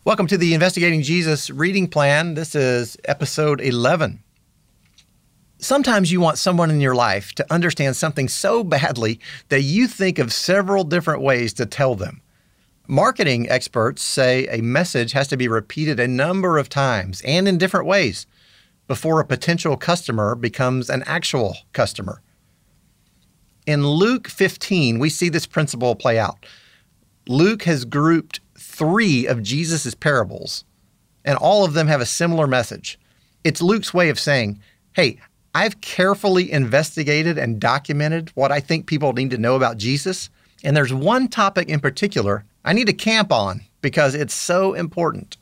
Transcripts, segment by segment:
Welcome to the Investigating Jesus reading plan. This is episode 11. Sometimes you want someone in your life to understand something so badly that you think of several different ways to tell them. Marketing experts say a message has to be repeated a number of times and in different ways before a potential customer becomes an actual customer. In Luke 15, we see this principle play out. Luke has grouped 3 of Jesus' parables, and all of them have a similar message. It's Luke's way of saying, hey, I've carefully investigated and documented what I think people need to know about Jesus, and there's one topic in particular I need to camp on because it's so important.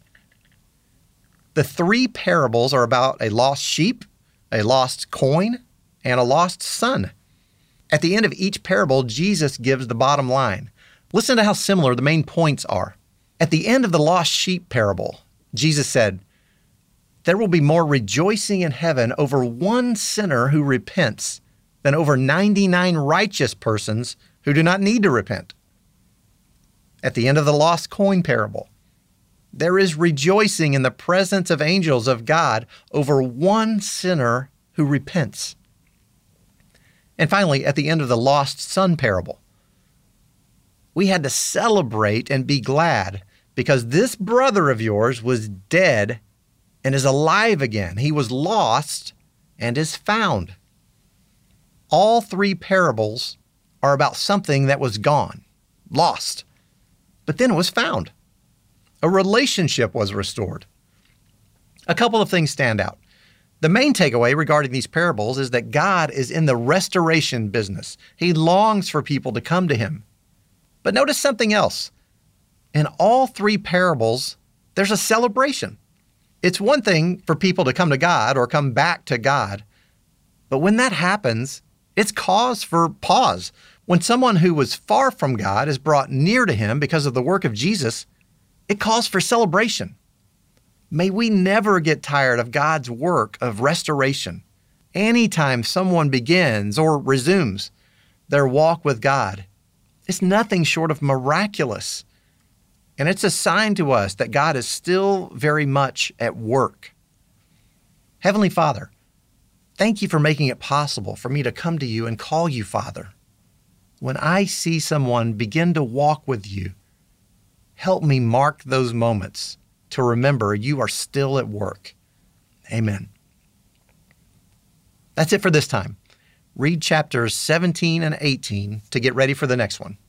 The 3 parables are about a lost sheep, a lost coin, and a lost son. At the end of each parable, Jesus gives the bottom line. Listen to how similar the main points are. At the end of the lost sheep parable, Jesus said, "There will be more rejoicing in heaven over one sinner who repents than over 99 righteous persons who do not need to repent." At the end of the lost coin parable, there is rejoicing in the presence of angels of God over one sinner who repents. And finally, at the end of the lost son parable, we had to celebrate and be glad because this brother of yours was dead and is alive again. He was lost and is found. All 3 parables are about something that was gone, lost, but then it was found. A relationship was restored. A couple of things stand out. The main takeaway regarding these parables is that God is in the restoration business. He longs for people to come to him. But notice something else. In all 3 parables, there's a celebration. It's one thing for people to come to God or come back to God, but when that happens, it's cause for pause. When someone who was far from God is brought near to him because of the work of Jesus, it calls for celebration. May we never get tired of God's work of restoration. Anytime someone begins or resumes their walk with God, it's nothing short of miraculous. And it's a sign to us that God is still very much at work. Heavenly Father, thank you for making it possible for me to come to you and call you Father. When I see someone begin to walk with you, help me mark those moments to remember you are still at work. Amen. That's it for this time. Read chapters 17 and 18 to get ready for the next one.